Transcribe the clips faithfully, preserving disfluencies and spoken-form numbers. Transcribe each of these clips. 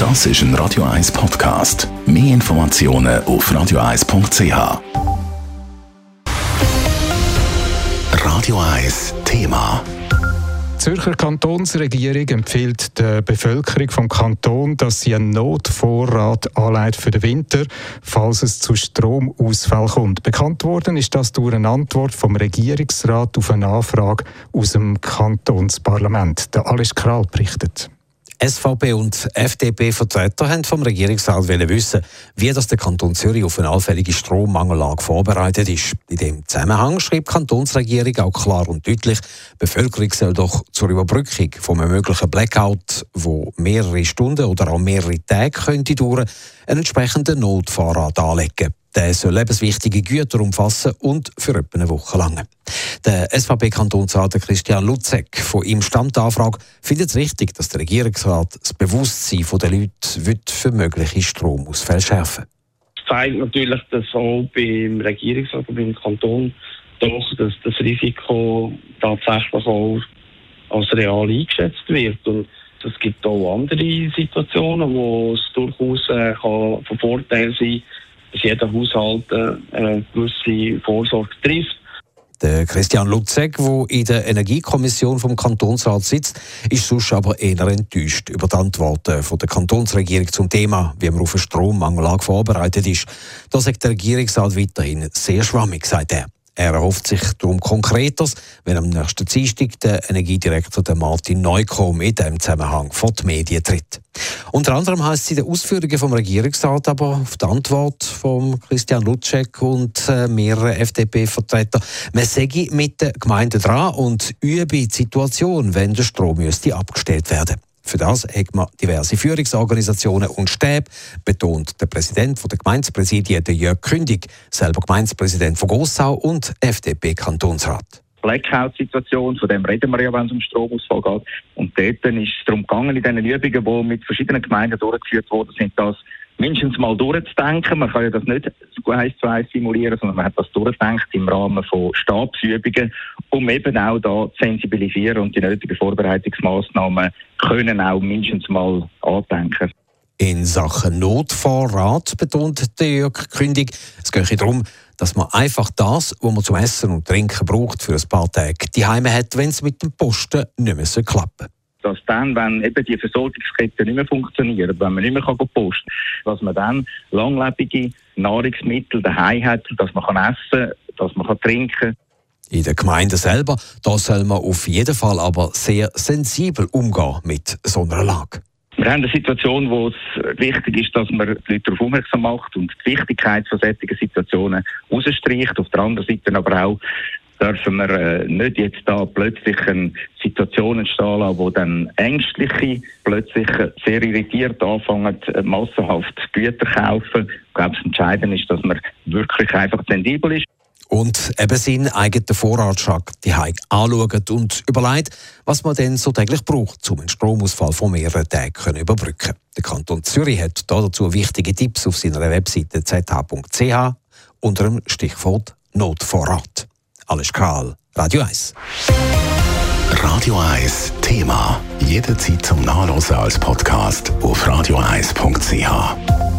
Das ist ein Radio eins Podcast. Mehr Informationen auf radio eins punkt c h. Radio eins Thema. Die Zürcher Kantonsregierung empfiehlt der Bevölkerung vom Kanton, dass sie einen Notvorrat anlegt für den Winter, falls es zu Stromausfall kommt. Bekannt worden ist das durch eine Antwort vom Regierungsrat auf eine Anfrage aus dem Kantonsparlament. Der Alice Kral berichtet. S V P und F D P-Vertreter haben vom Regierungsrat wissen, wie das der Kanton Zürich auf eine allfällige Strommangellage vorbereitet ist. In dem Zusammenhang schreibt die Kantonsregierung auch klar und deutlich, die Bevölkerung soll doch zur Überbrückung von einem möglichen Blackout, wo mehrere Stunden oder auch mehrere Tage könnte dauern, einen entsprechenden Notvorrat anlegen. Der soll lebenswichtige Güter umfassen und für etwa eine Woche lang. Der S V P-Kantonsrat Christian Luzek von ihm stammt die Anfrage, findet es richtig, dass der Regierungsrat das Bewusstsein der Leute für mögliche Stromausfälle schärfen. Es zeigt natürlich, dass auch beim Regierungsrat und beim Kanton doch dass das Risiko tatsächlich auch als real eingeschätzt wird. Und es gibt auch andere Situationen, wo es durchaus äh, kann von Vorteil sein kann, dass jeder Haushalt äh, eine gewisse Vorsorge trifft. Der Christian Luzek, der in der Energiekommission vom Kantonsrat sitzt, ist sonst aber eher enttäuscht über die Antworten von der Kantonsregierung zum Thema, wie man auf eine Strommangellage vorbereitet ist. Da sagt der Regierungsrat weiterhin sehr schwammig, sagt er. Er erhofft sich darum Konkreteres, wenn am nächsten Dienstag der Energiedirektor der Martin Neukomm in diesem Zusammenhang vor die Medien tritt. Unter anderem heisst es in den Ausführungen vom Regierungsrat aber auf die Antwort von Christian Luzek und äh, mehreren F D P-Vertretern, man sei mit den Gemeinden dran und übe die Situation, wenn der Strom müsste abgestellt werden. Für das hat man diverse Führungsorganisationen und Stäbe, betont der Präsident der Gemeindepräsidien, Jörg Kündig, selber Gemeindepräsident von Gossau und F D P-Kantonsrat. Blackout-Situation, von dem reden wir ja, wenn es um Stromausfall geht. Und dort ist es darum gegangen, in diesen Übungen, die mit verschiedenen Gemeinden durchgeführt worden sind, das mindestens mal durchzudenken. Man kann ja das nicht eins zu eins simulieren, sondern man hat das durchgedacht im Rahmen von Stabsübungen, um eben auch da zu sensibilisieren und die nötigen Vorbereitungsmaßnahmen können auch mindestens mal andenken. In Sachen Notvorrat betont der Jörg Kündig, es gehe darum, dass man einfach das, was man zum Essen und Trinken braucht, für ein paar Tage die Heime hat, wenn es mit dem Posten nicht mehr klappen soll. Dass dann, wenn eben die Versorgungsketten nicht mehr funktionieren, wenn man nicht mehr posten kann, dass man dann langlebige Nahrungsmittel daheim hat, dass man kann essen, dass man kann trinken. In der Gemeinde selber, da soll man auf jeden Fall aber sehr sensibel umgehen mit so einer Lage. Wir haben eine Situation, wo es wichtig ist, dass man die Leute darauf aufmerksam macht und die Wichtigkeit von solchen Situationen herausstreicht. Auf der anderen Seite aber auch dürfen wir äh, nicht jetzt da plötzlich eine Situation entstehen lassen, wo dann Ängstliche plötzlich sehr irritiert anfangen, massenhaft Güter zu kaufen. Ich glaube, das Entscheidende ist, dass man wirklich einfach sensibel ist. Und eben seinen eigenen Vorratsschrank die Heim anschaut und überlegt, was man denn so täglich braucht, um einen Stromausfall von mehreren Tagen zu überbrücken. Der Kanton Zürich hat dazu wichtige Tipps auf seiner Webseite z h punkt c h unter dem Stichwort Notvorrat. Alles Kral, Radio eins. Radio eins Thema. Jederzeit zum Nachlesen als Podcast auf radio eins punkt c h.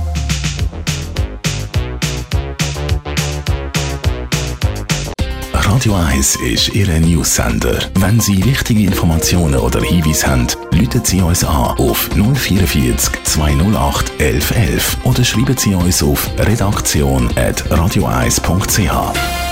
Radio eins ist Ihr News-Sender. Wenn Sie wichtige Informationen oder Hinweise haben, rufen Sie uns an auf null vier vier zwei null acht elf elf oder schreiben Sie uns auf redaktion at radio eins punkt c h.